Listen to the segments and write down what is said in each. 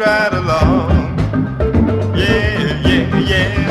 right along. Yeah, yeah, yeah.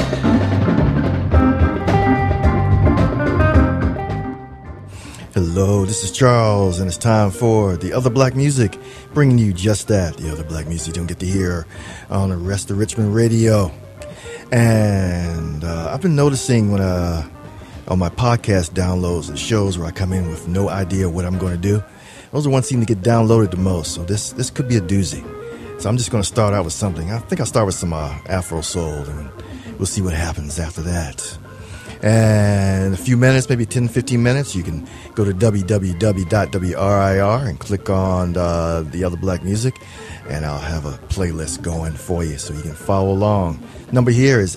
Hello, this is Charles, and it's time for The Other Black Music, bringing you just that, the other black music you don't get to hear on the rest of Richmond radio. And I've been noticing when on my podcast downloads and shows where I come in with no idea what I'm going to do, those are ones seem to get downloaded the most. So this could be a doozy. So I'm just going to start out with something. I think I'll start with some Afro Soul, and we'll see what happens after that. And in a few minutes, maybe 10, 15 minutes, you can go to www.wrir and click on the other black music, and I'll have a playlist going for you so you can follow along. Number here is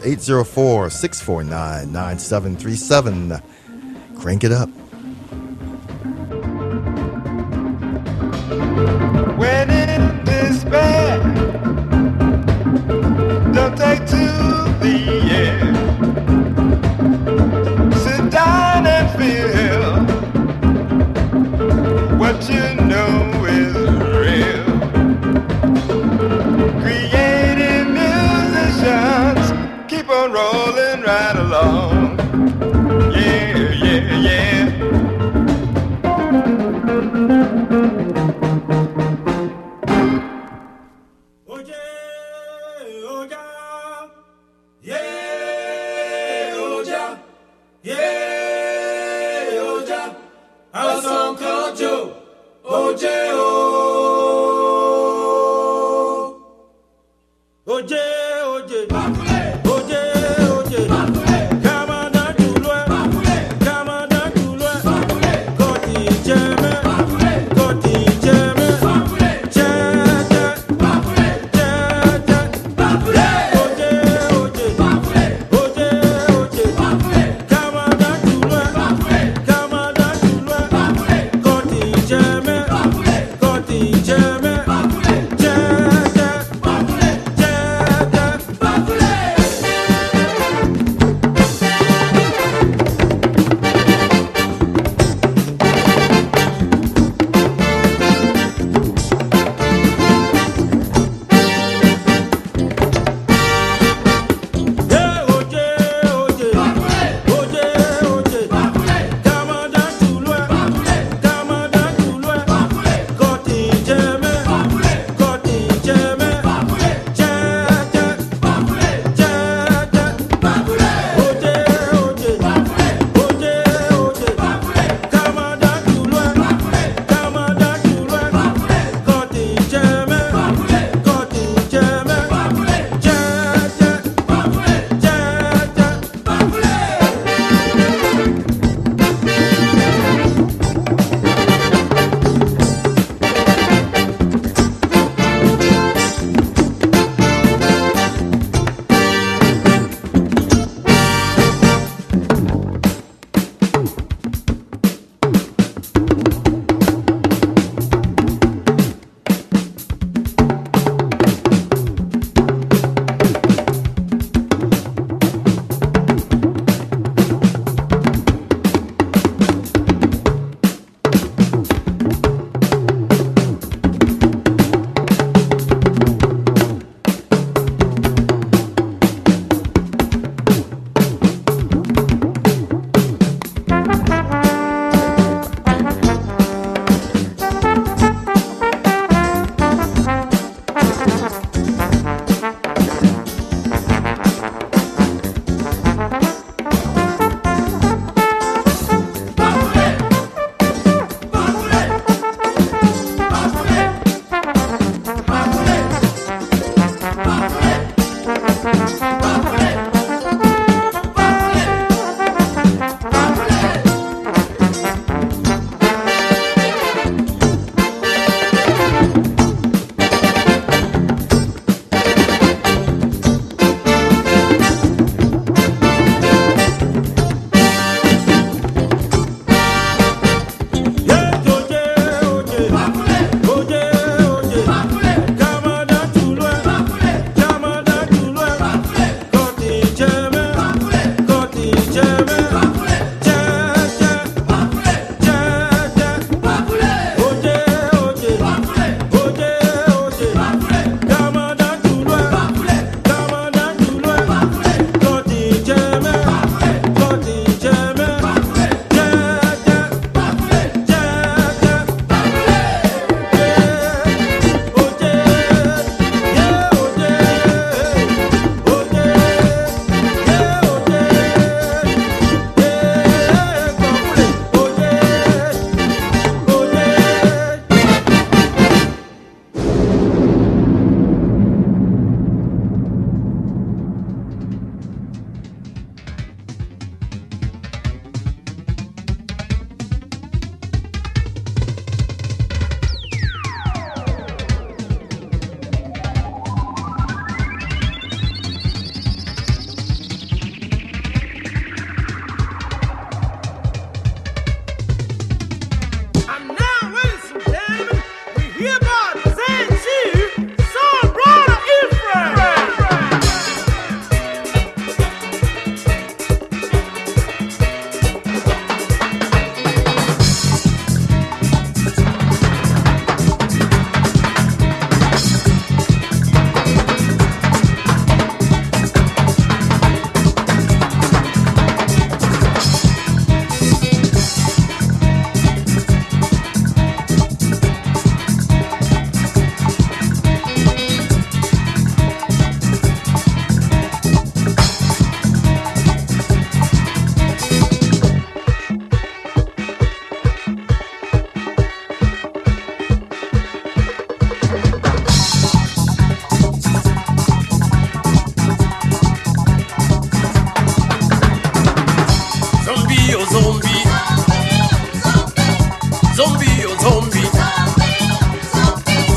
804-649-9737. Crank it up. When in despair, don't take to the air. Sit down and feel what you know is real. Creative musicians keep on rolling right along. Yeah, yeah, yeah.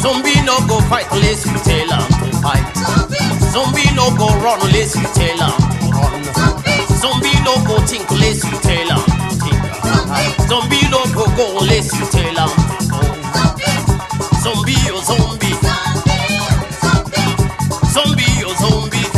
Zombie no go fight unless you tell him to fight. Zombie no go run unless you tell him to run. Zombie no go think unless you tell him to think. Zombie no go go unless you tell him to go. Zombie oh zombie. Zombie oh zombie.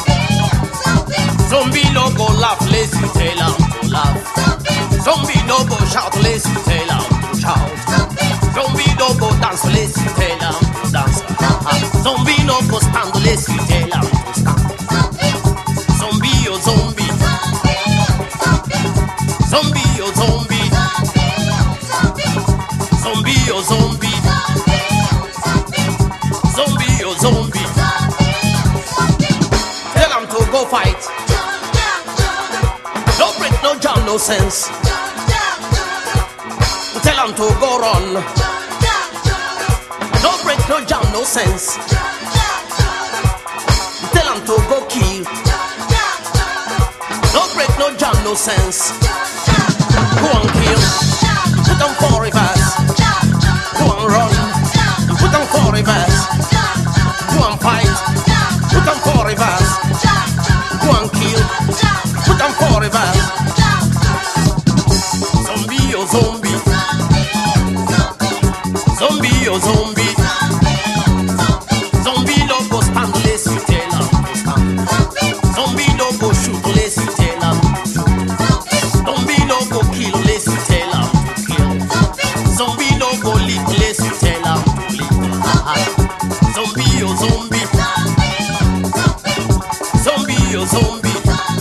Zombie no go laugh unless you tell him to laugh. Zombie no go shout unless you tell him to shout. Zombie no go dance unless you tell him to dance. Zombie no go stand unless you tell him to stand. Zombie oh zombie. Zombie oh zombie. Zombie oh zombie. Zombie oh zombie. Tell him to go fight. No break, no jam, no sense. Tell him to go run. No break, no jam, no sense. Tell him to go kill. No break, no jam, no sense. Go and kill. Put on for reverse. Go and run. Put on for reverse. Go and fight. Put on for reverse. Go and kill. Put on for reverse. Zombie oh zombie. Zombie oh zombie. Zombie no go stand unless you tell him to stand. Zombie no go shoot unless you tell him to shoot. Zombie no go kill unless you tell him to kill. Zombie no go lick unless you tell him to lick. Zombie oh zombie. Zombie oh zombie.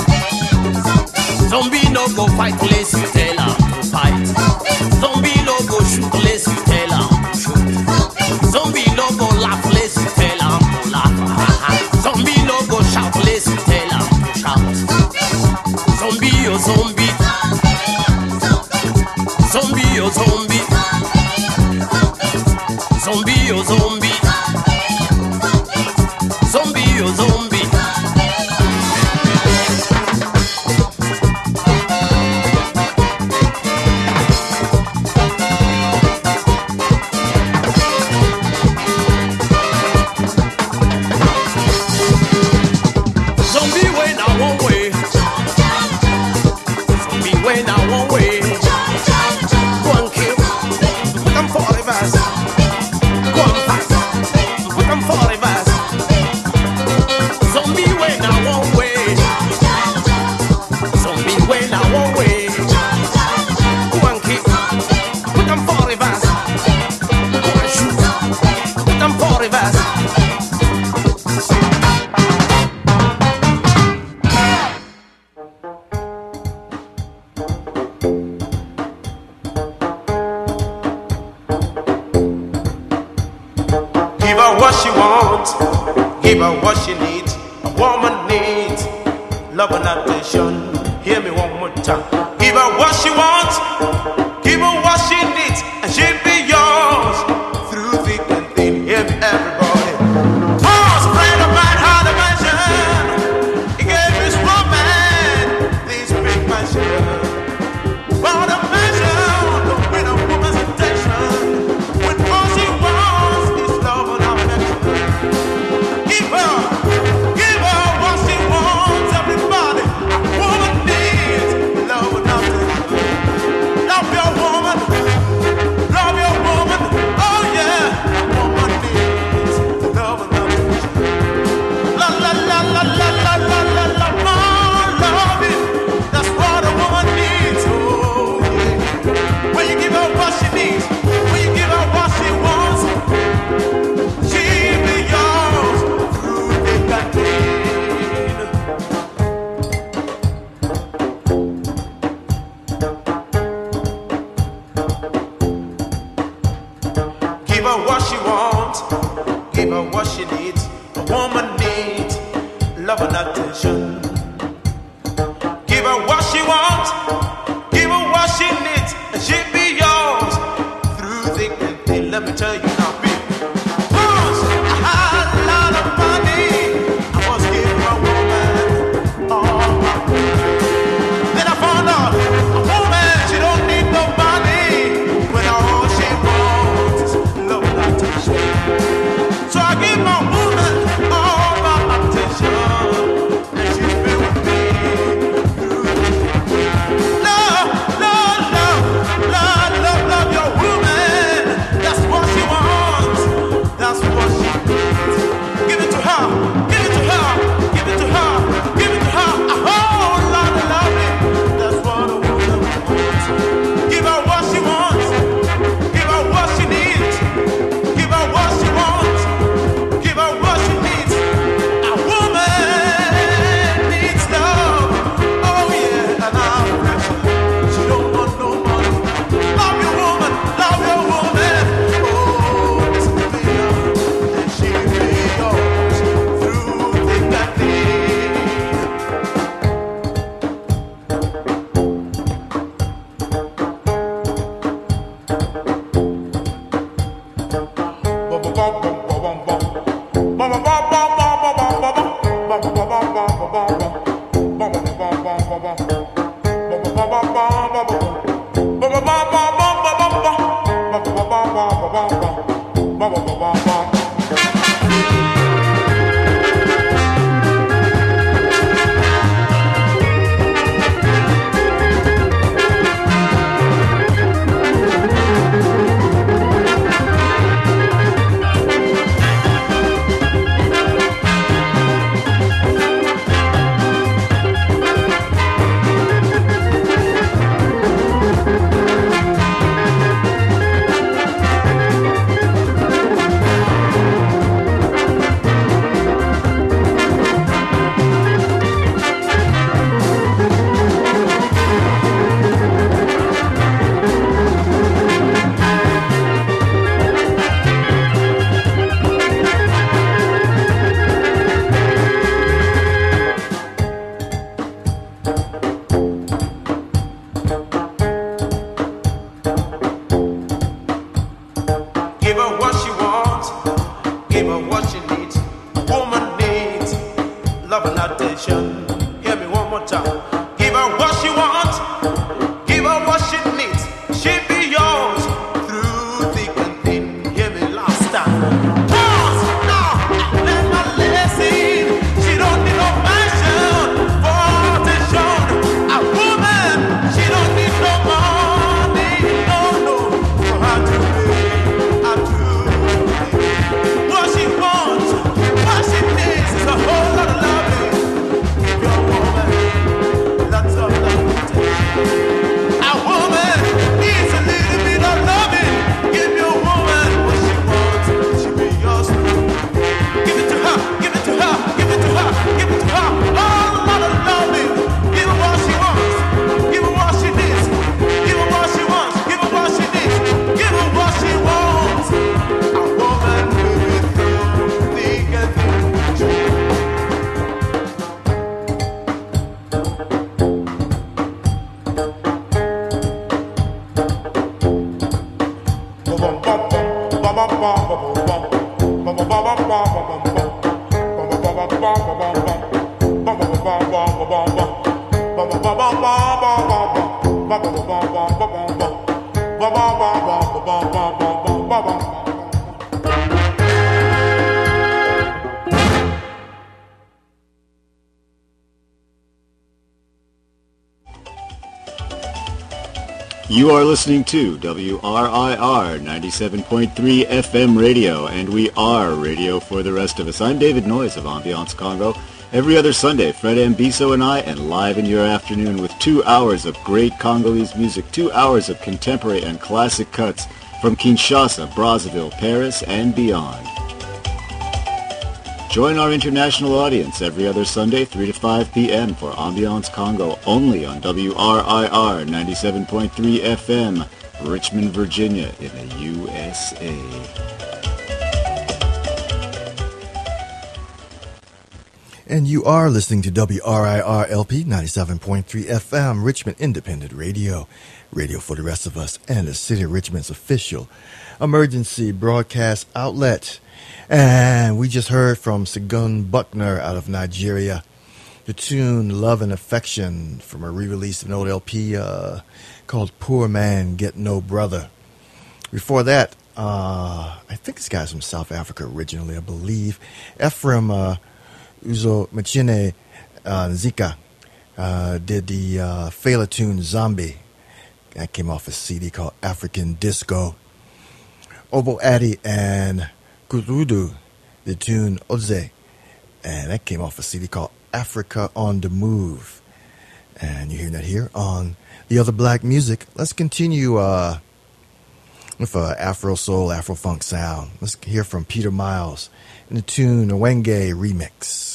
Zombie no go fight unless you tell him to fight. Zombie no go shoot unless you tell him to shoot. Zombie no go laugh unless you tell him to laugh. Zombie no go shout unless you tell him to shout. Zombie oh zombie. Zombie oh zombie. Zombie oh zombie. Zombie oh zombie. Zombie way now one way. Zombie way now one way. Go and kill. Put them for reverse. Go and fight. Put them for reverse. Zombie way now one way. Zombie way now one way. Go and kill. Put them for reverse. Go and shoot. Put them for reverse. Give her what she wants, give her what she needs. A woman needs love and attention. Hear me one more time. Give her what she wants, give her what she needs, and she'll be yours through thick and thin. Hear me, everybody. Oh, spread about how the mansion. He gave this woman this big mansion. For the mansion, to win a woman's attention. When all she wants is love and affection. Give her what she wants, everybody. A woman needs love and affection. Love your woman, love your woman. Oh yeah, a woman needs love and affection. La la la la la la la la la, more loving. That's what a woman needs. Oh yeah. When you give her what she needs, when you give her what she wants, she'll be yours through thick and thin. Give her what she wants, give her what she needs. A woman needs love and attention. Give her what she wants, give her what she needs, and she'll be yours through thick and thin. Let me tell you now, baby. Once I had a lot of money, I was giving my woman all my money. Then I found out a woman, she don't need no money when all she wants is love and attention. You are listening to WRIR 97.3 FM radio, and we are radio for the rest of us. I'm David Noyes of Ambiance Congo. Every other Sunday, Fred Ambiso and I enliven your afternoon with 2 hours of great Congolese music, 2 hours of contemporary and classic cuts from Kinshasa, Brazzaville, Paris, and beyond. Join our international audience every other Sunday, 3 to 5 p.m. for Ambiance Congo, only on WRIR 97.3 FM, Richmond, Virginia, in the USA. And you are listening to WRIR LP 97.3 FM, Richmond Independent Radio, radio for the rest of us, and the City of Richmond's official emergency broadcast outlet. And we just heard from Segun Buckner out of Nigeria, the tune Love and Affection from a re-release of an old LP called Poor Man Get No Brother. Before that, I think this guy's from South Africa originally, I believe. Ephraim Uzo Machine Zika did the Fela tune Zombie. That came off a CD called African Disco. Obo Addy and Kurudu, the tune Oze, and that came off a CD called Africa on the Move. And you're hearing that here on The Other Black Music. Let's continue with Afro Soul, Afro Funk sound. Let's hear from Peter Miles in the tune Wenge Remix.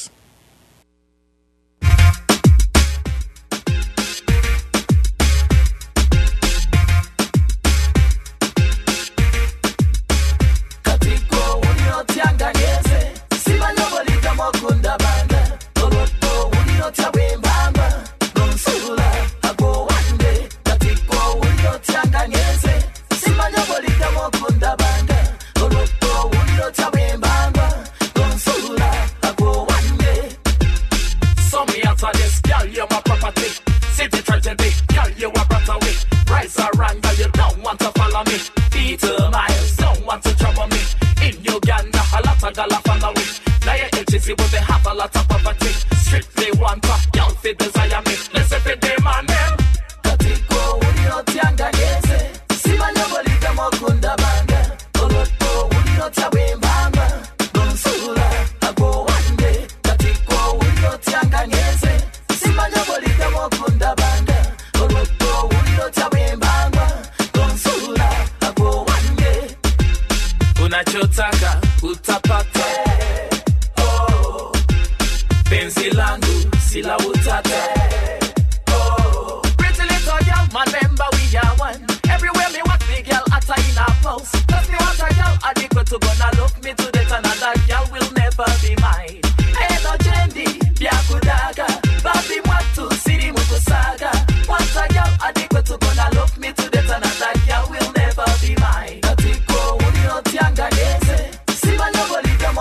One unachotaka utapata. Oh, penzi langu sila utata. Oh, pretty little girl, man, remember we are one. Everywhere me walk, the girl atta in a pulse. Cause me want a girl adequate to gonna love me to death. Another girl will never be mine. Hey, no jendi, biakudaga. Babi mwatu, siri mukusaga. Want a girl adequate to gonna love me to death. Another girl will never be mine. Natiko uniotianga eze. Sima nyobo liga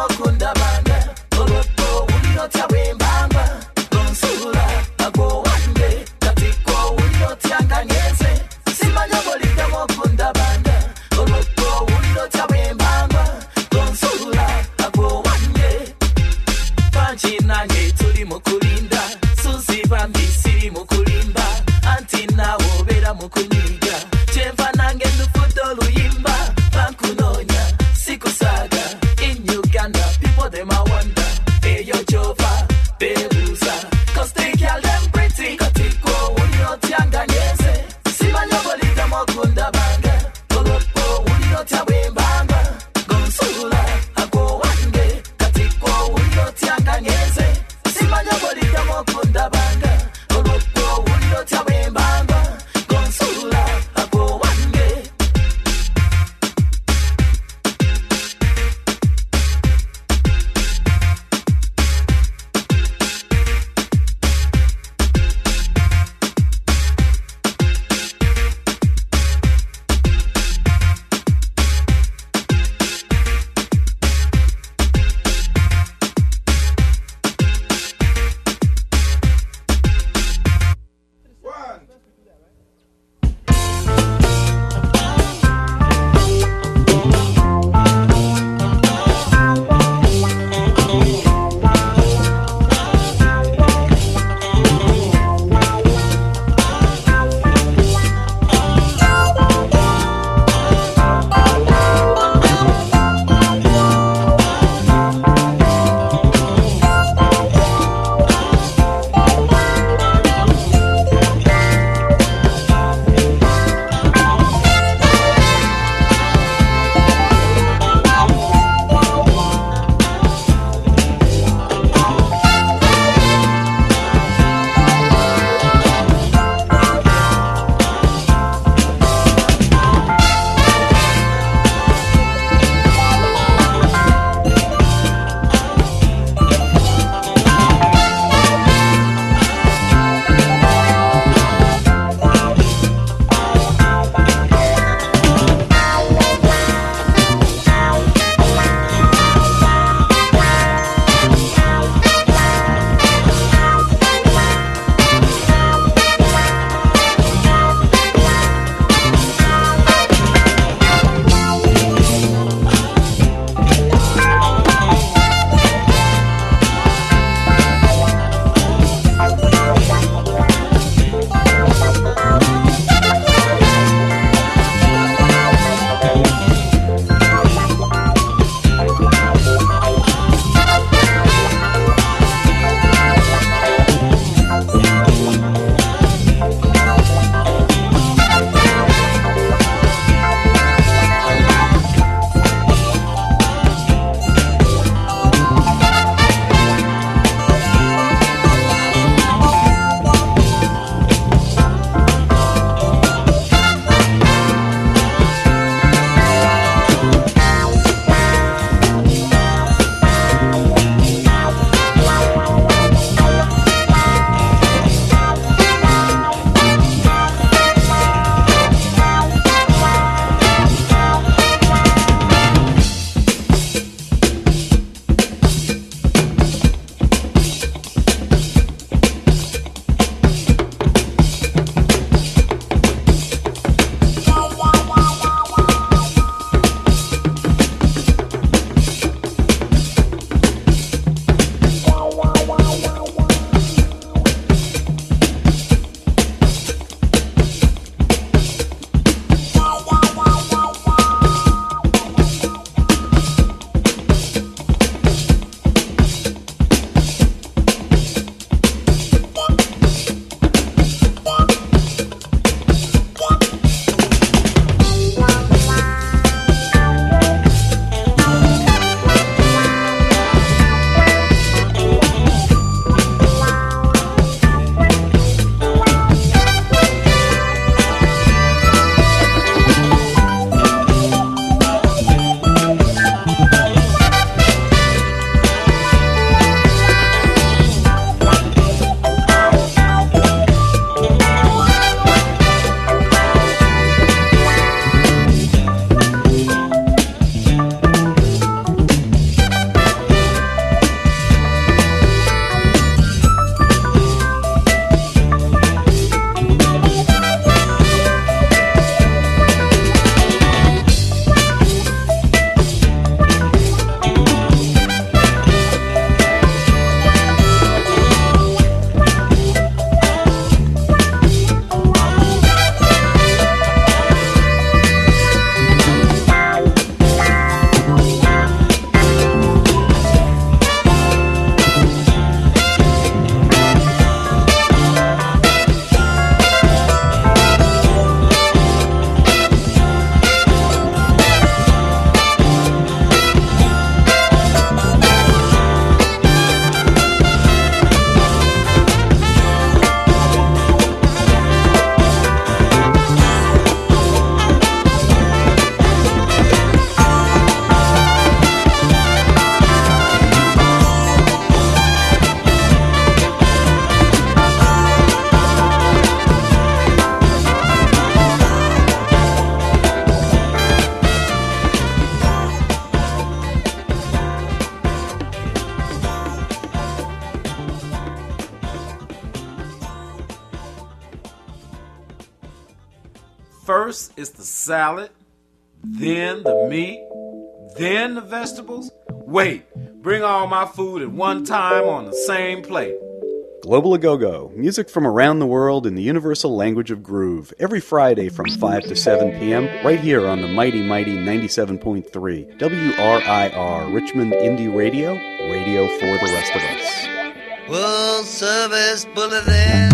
First is the salad, then the meat, then the vegetables. Wait, bring all my food at one time on the same plate. Global A-Go-Go, music from around the world in the universal language of groove, every Friday from 5 to 7 p.m., right here on the mighty 97.3 WRIR, Richmond Indie Radio, radio for the rest of us. World Service Bulletin.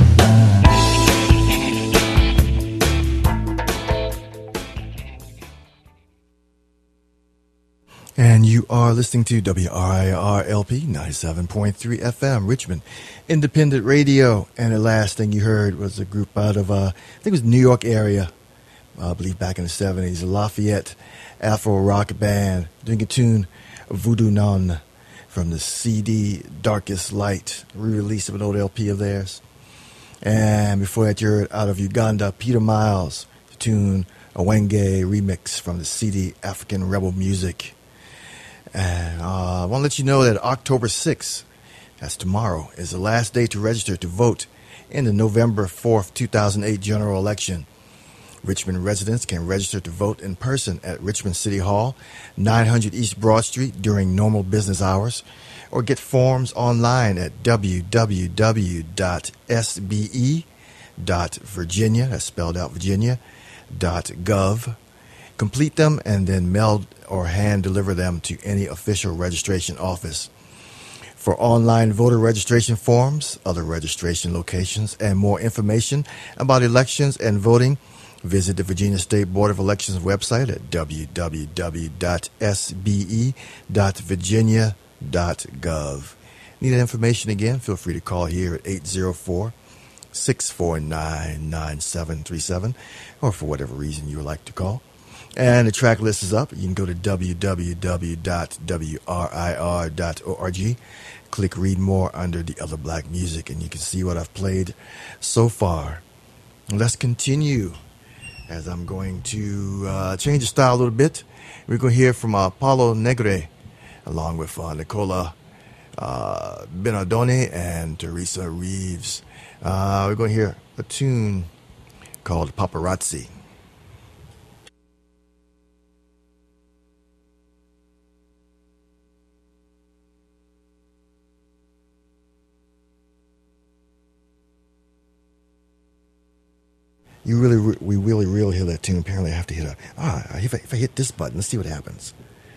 And you are listening to WRIR LP 97.3 FM, Richmond Independent Radio. And the last thing you heard was a group out of, I think it was New York area, I believe back in the 70s, Lafayette Afro rock band, doing a tune, Voodoo Nun, from the CD Darkest Light, re-release of an old LP of theirs. And before that, you heard out of Uganda, Peter Miles, the tune, a Wenge remix from the CD African Rebel Music. And I want to let you know that October 6th, that's tomorrow, is the last day to register to vote in the November 4th, 2008 general election. Richmond residents can register to vote in person at Richmond City Hall, 900 East Broad Street during normal business hours, or get forms online at www.sbe.virginia, that's spelled out Virginia.gov. Complete them and then mail or hand deliver them to any official registration office. For online voter registration forms, other registration locations, and more information about elections and voting, visit the Virginia State Board of Elections website at www.sbe.virginia.gov. Need that information again? Feel free to call here at 804-649-9737, or for whatever reason you would like to call. And the track list is up. You can go to www.wrir.org. Click Read More under the Other Black Music, and you can see what I've played so far. Let's continue, as I'm going to change the style a little bit. We're going to hear from Paulo Negre, along with Nicola Benardone and Teresa Reeves. We're going to hear a tune called Paparazzi. We really hear that tune. Apparently, I have to hit if I hit this button, let's see what happens.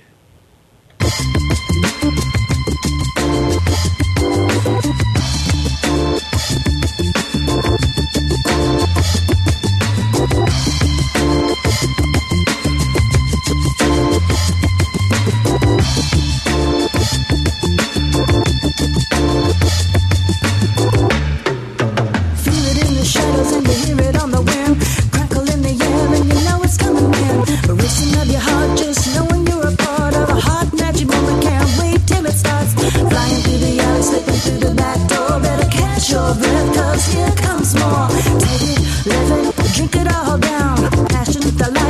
Feel it in the shadows and you hear it on the wind. Crackle in the air and you know it's coming in. The racing of your heart, just knowing you're a part of a hot magic moment. Can't wait till it starts. Flying through the alley, slipping through the back door. Better catch your breath, cause here comes more. Take it, live it, drink it all down. Passion, the light.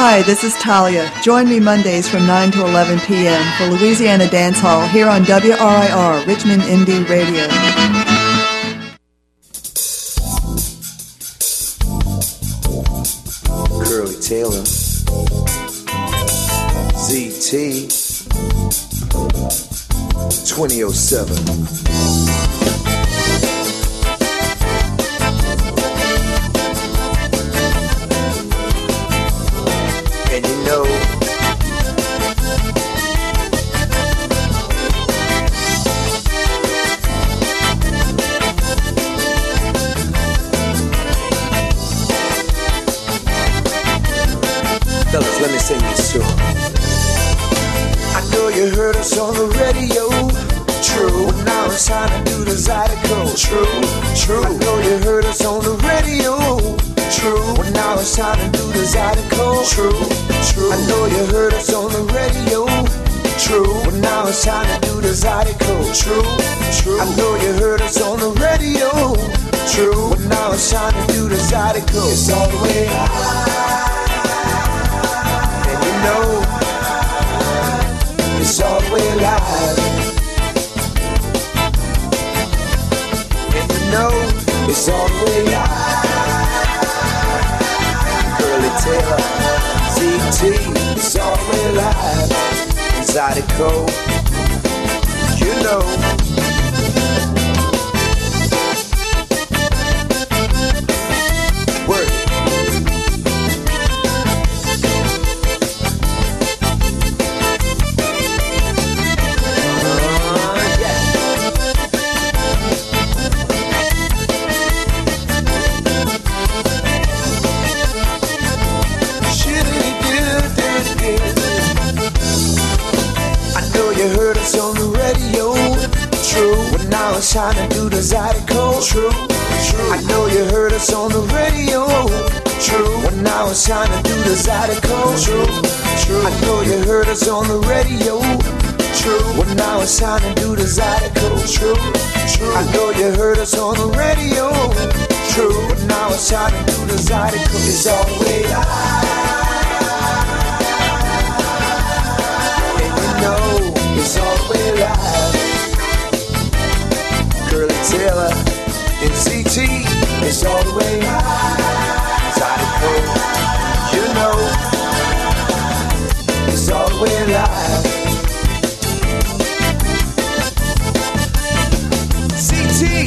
Hi, this is Talia. Join me Mondays from 9 to 11 p.m. for Louisiana Dance Hall here on WRIR, Richmond Indie Radio. Curly Taylor, ZT, 2007. And you know, fellas, let me sing this song. I know you heard us on the radio. True, now it's time to do the Zydeco. True, I know you heard us on the radio. True, well now it's time to do the Zydeco. True, I know you heard us on the radio. True, well now it's time to do the Zydeco. True, I know you heard us on the radio. True, well now it's time to do the Zydeco. It's all the way high, and you know, it's all the way live, and you know, it's all the way live. Taylor, ZT, it's all the way live. Zydeco, you know. Word. On the radio, true. Well, now it's time to do the Zydeco. True. I know you heard us on the radio. True. Well, now it's time to do the Zydeco. True. I know you heard us on the radio. True. Well, now it's time to do the Zydeco. True. I know you heard us on the radio. True. Well, now it's time to do the Zydeco. It's all the way live. It's all the way live. Curly Taylor and ZT, it's all the way live. Zydeco, you know, it's all the way live. ZT,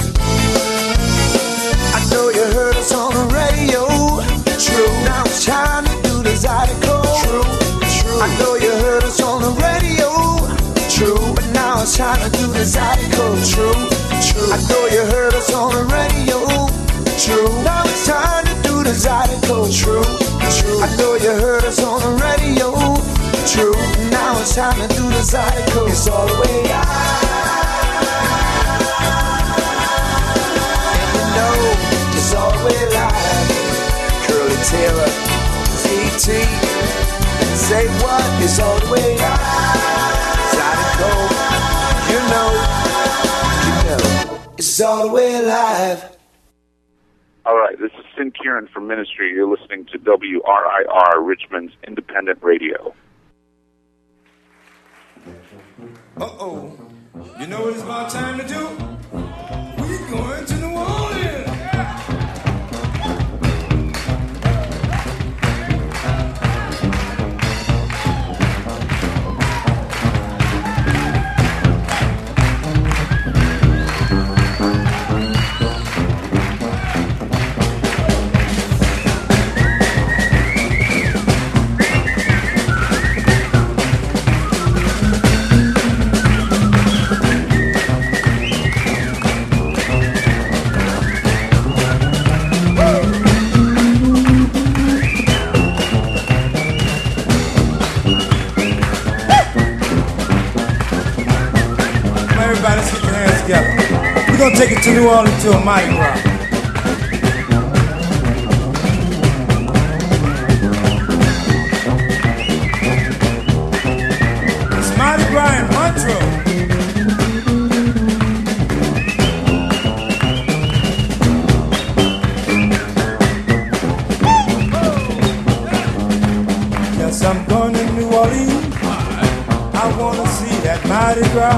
I know you heard us on the radio. True, now it's time to do the Zydeco. True, I know you heard us on the radio. True, but now it's time to do the Zydeco. True, I know you heard us on the radio. True, now it's time to do the Zydeco. True, I know you heard us on the radio. True, now it's time to do the Zydeco. It's all the way live, and you know it's all the way live. Curly Taylor, ZT, say what? It's all the way live. You know, it's all the way alive. All right, this is Sin Kieran from Ministry. You're listening to WRIR, Richmond's independent radio. Uh-oh. You know what it's about time to do? We're going to New Orleans. We're gonna take it to New Orleans to a Mardi Gras. It's Mardi Gras in Montreux. Mardi Gras.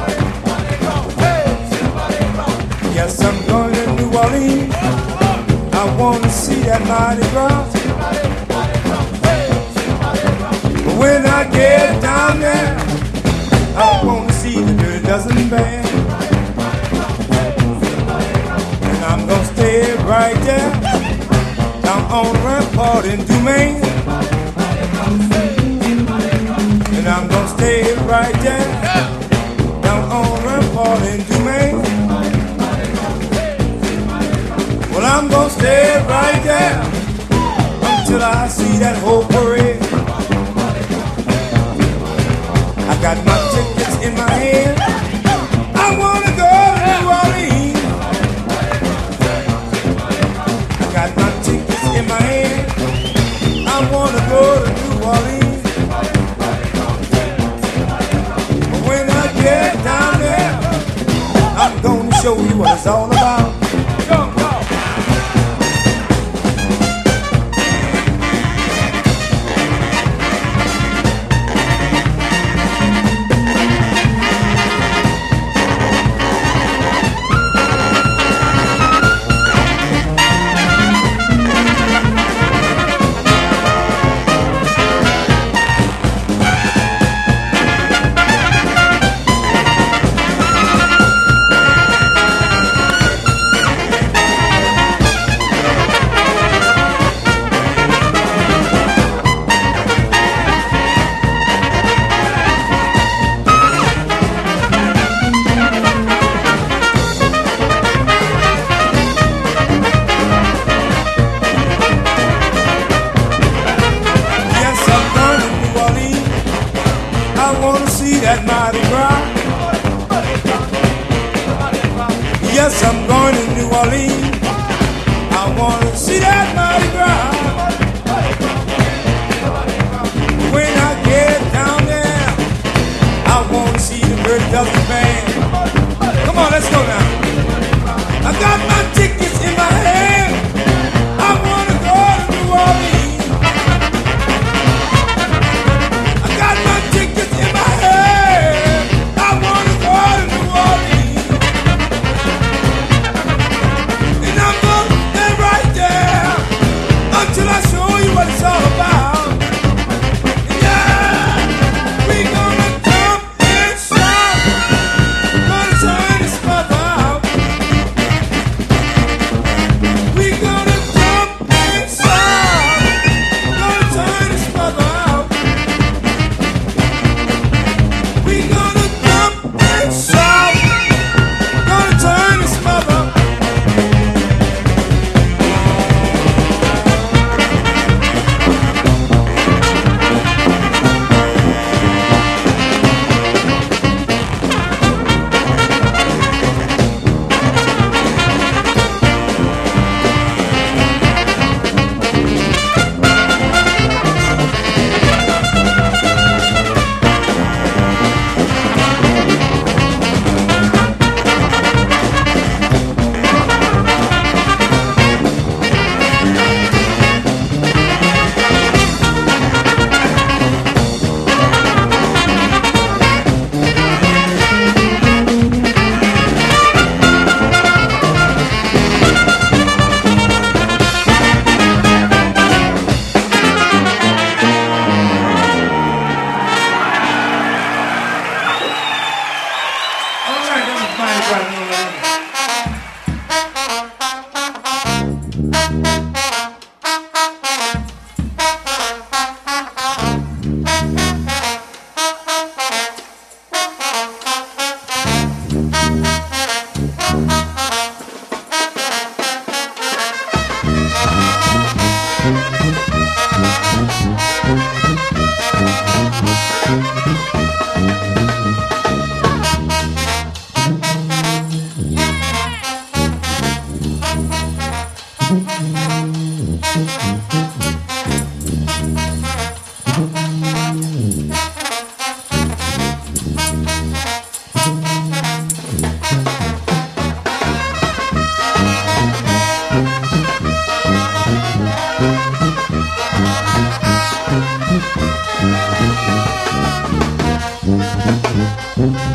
Yes, I'm going to New Orleans. I want to see that Mardi Gras. But when I get down there, I want to see the Dirty Dozen Band. And I'm going to stay right there, down on Rampart in Dumaine. And I'm going to stay right there, down on Rampart in Dumaine. Well, I'm going to stay right there until I see that whole parade. I got my tickets in my hand. I want to go to New Orleans. I got my tickets in my hand. I want to go to New Orleans. But when I get down there, I'm going to show you what it's all about. Yes, I'm going to New Orleans. I want to see that Mardi Gras. When I get down there, I want to see the Dirty Dozen Band. Come on, let's go now. I got my tickets in my hand. I want to go to New Orleans. I got my tickets in my hand. I want to go to New Orleans. Until I show you what it's all about. Yeah, we gonna jump and shout. Gonna turn this mother out. We gonna jump and shout. Gonna turn this mother out. We gonna jump and shout. Gonna turn this mother out.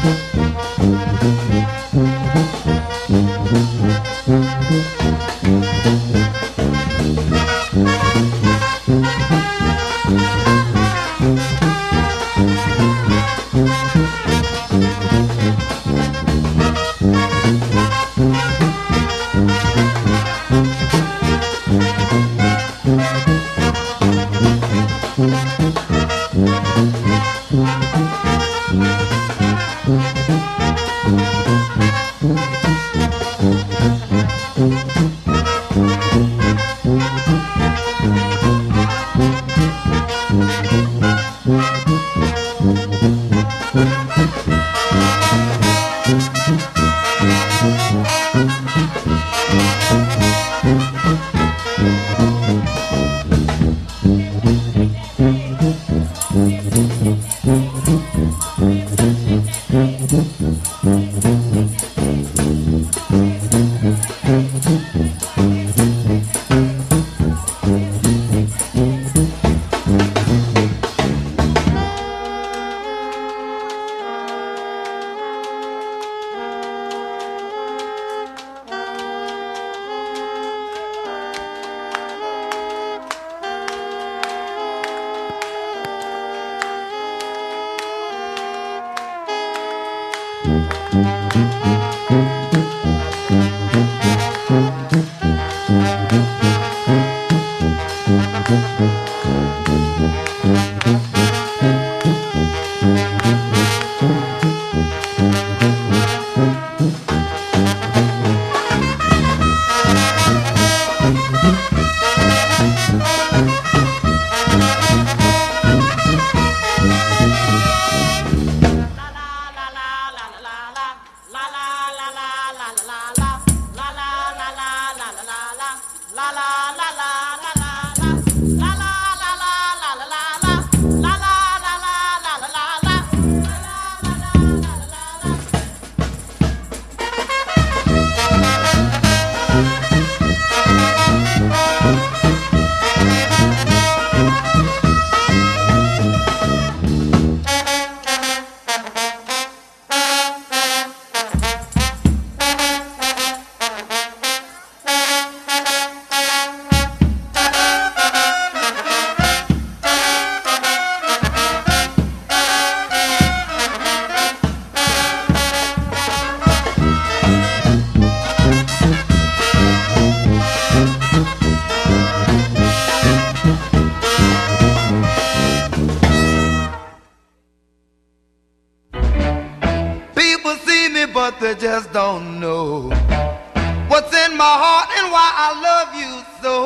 but they just don't know what's in my heart and why I love you so.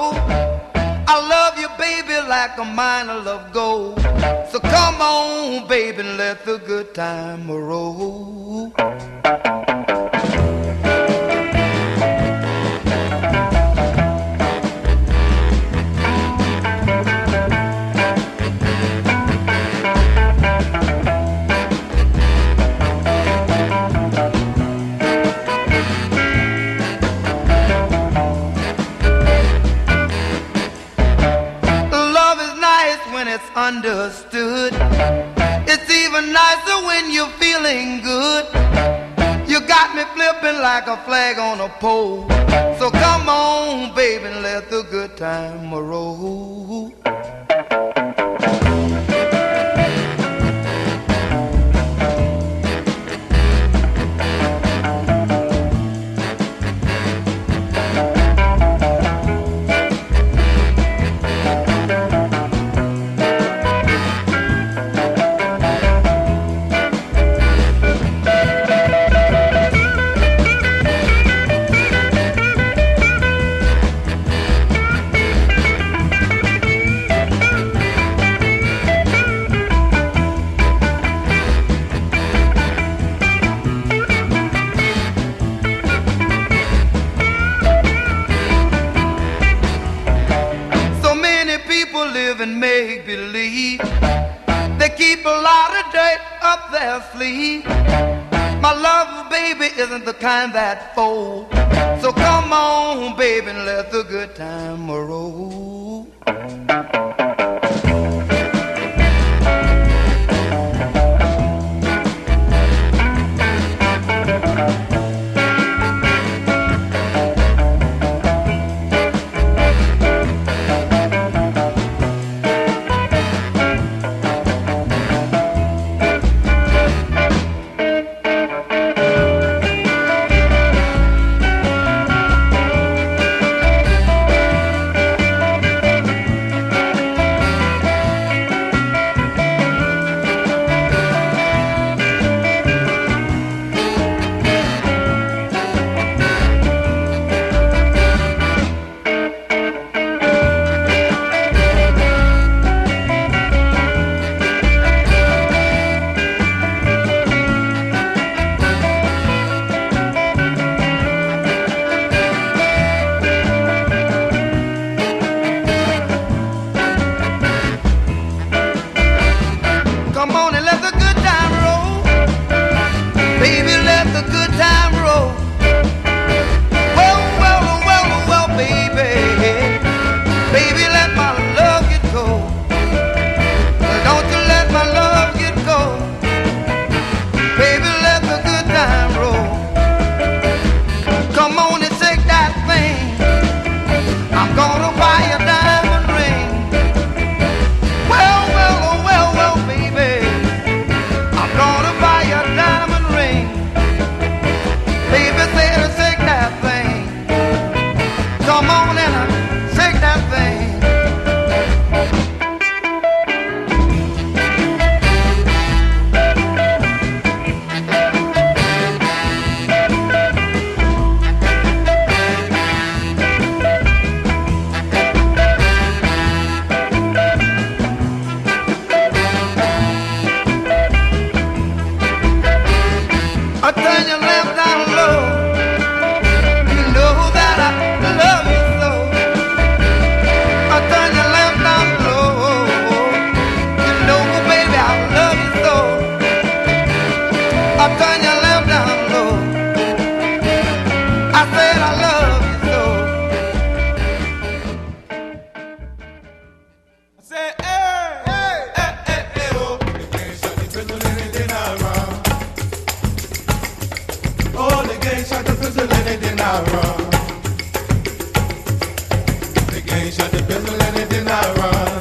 I love you, baby, like a mine of love gold. So come on, baby, and let the good time roll. Understood. It's even nicer when you're feeling good. You got me flipping like a flag on a pole. So come on, baby, and let the good time roll. My love, baby, isn't the kind that folds. So come on, baby, and let the good time roll. the good time roll. Well, well, well, well, baby, baby, let my love get go. Don't you let my love get go. Baby, let the good time roll. Come on and shake that thing. I'm gonna buy a diamond ring. Well, well, oh, well, well, baby, I'm gonna buy a diamond ring. Baby said to shake that thing. Come on and shake that thing. I turn your lamp down low. You know that I love you so. I turn your lamp down low. You know, baby, I love you so. I turn your lamp down low. I said I love you so. I said, hey, hey, hey, hey, hey, oh. They can't shut the pistol in it, then I run. Oh, they can't shut the pistol in it, then I run. They can't shut the pistol in it, then I run.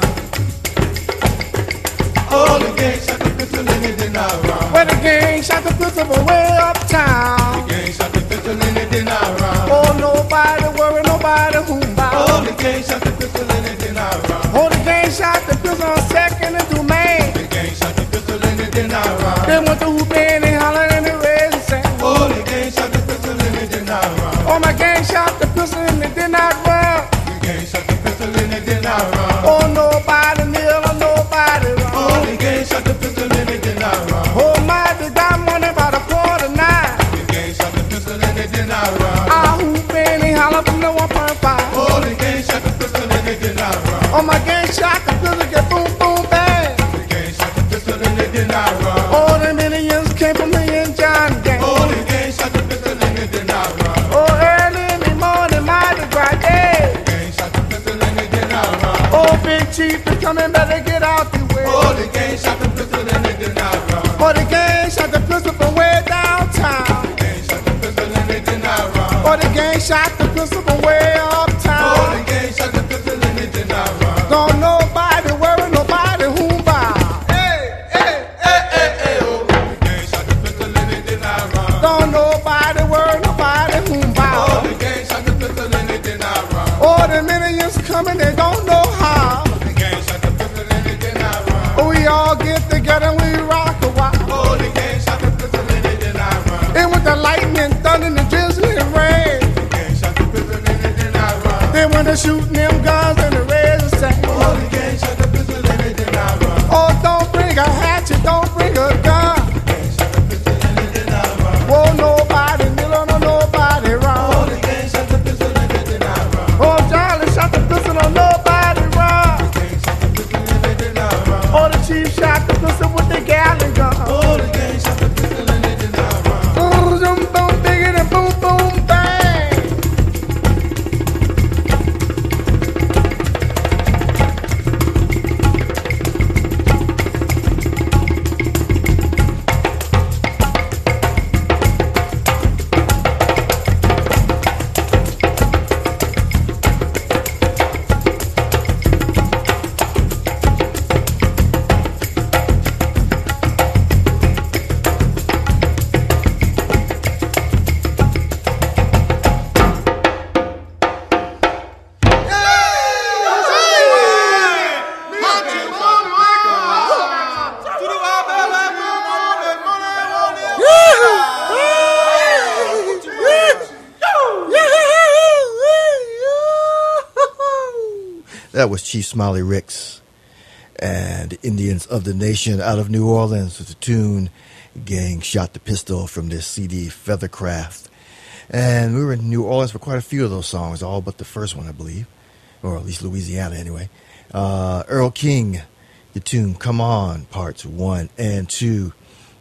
Oh, they can't shut the pistol in it, then I run. Well, the gang shot the pistol from way uptown. They can't shut the pistol in it, then I run. Oh, nobody worry, nobody who bow. Oh, they can't shut the pistol in it, then I run. Oh, the gang shot the pistol on second and Dumaine. They can't shut the pistol in it, then I run. They went to hoop and they hollered and they raised and sang. Oh, they can't shut the pistol in it, then I run. Oh, my gang shot the pistol and they did not run. They can't shut the pistol in it, then I run. Oh, nobody kneel or nobody run. Oh, they can't shut the pistol in it, then I run. Oh, my, they got money by the quarter nine. They can't shut the pistol in it, then I run. I hoop and they holler from the 1.5. Oh, they can't shut the pistol in it, then I run. Oh, my gang shot the pistol get boom, boom, bang. They can't shut the pistol in it, then I run. Oh, the millions came from me and John gang. Oh, they can't shut the pistol in it, then I run. Oh, early in the morning, Mardi Gras day. They can't shut the pistol in it, then I run. Oh, Big Chief is coming, better get out the way. Oh, they can't shut the pistol in it, then I run. Oh, the gang shot the pistol from way downtown. They can't shut the pistol in it, then I run. Oh, the gang shot the pistol from way Oh, uptown. they can't shut the pistol in it, then I run. Don't nobody worry, nobody who bow. Hey, hey, hey, hey, hey, oh. They can't shut the pistol in it, then I run. Don't nobody worry, nobody who Oh, bow. they can't shut the pistol in it, then I run. Oh, the millions coming, they don't know how. They can't shut the pistol in it, then I run. Oh, we all get together and we rock a while. Oh, they can't shut the pistol in it, then I run. And with the lightning, thunder, and the drizzling rain. They can't shut the pistol in it, then I run. Then when they're shooting them guns and the razors say, Oh, they can't shut the pistol in it, then I run. oh, don't bring a hatchet, don't bring a gun. They can't shut the pistol in it, then I run. Oh, nobody kneel on nobody Oh, run. they can't shut the pistol in it, then I run. Oh, Charlie shot the pistol on nobody run. They can't shut the pistol in it, then I run. Oh, the chief shot the pistol with the gallon gun. Oh, they can't shut the pistol in it, then I run. Boom, boom, boom, bigger than boom, boom, bang. That was Chief Smiley Ricks and Indians of the Nation out of New Orleans with the tune Gang Shot the Pistol from their CD Feathercraft. And we were in New Orleans for quite a few of those songs, all but the first one, I believe, or at least Louisiana anyway. Earl King, the tune Come On, parts 1 and 2.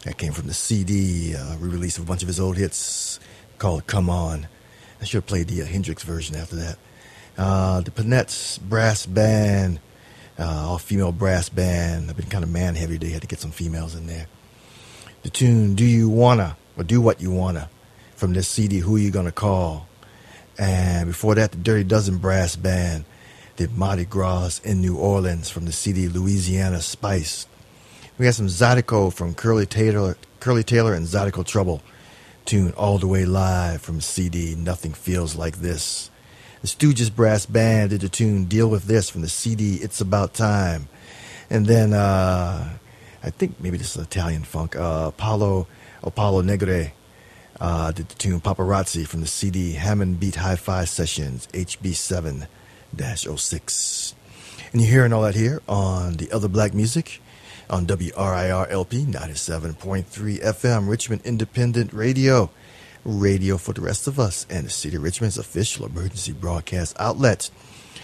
That came from the CD re-release of a bunch of his old hits called Come On. I should have played the Hendrix version after that. The Panettes Brass Band, all-female brass band. I've been kind of man-heavy. They had to get some females in there. The tune Do You Wanna, or Do What You Wanna, from this CD, Who You Gonna Call. And before that, the Dirty Dozen Brass Band did Mardi Gras in New Orleans from the CD Louisiana Spice. We got some Zydeco from Curly Taylor and Zydeco Trouble, tune All the Way Live from CD Nothing Feels Like This. The Stooges Brass Band did the tune Deal With This from the CD It's About Time. And then I think maybe this is Italian funk, Apollo Negre did the tune Paparazzi from the CD Hammond Beat Hi-Fi Sessions HB7-06. And you're hearing all that here on The Other Black Music on WRIR LP 97.3 FM, Richmond Independent Radio. Radio for the rest of us, and the City of Richmond's official emergency broadcast outlet.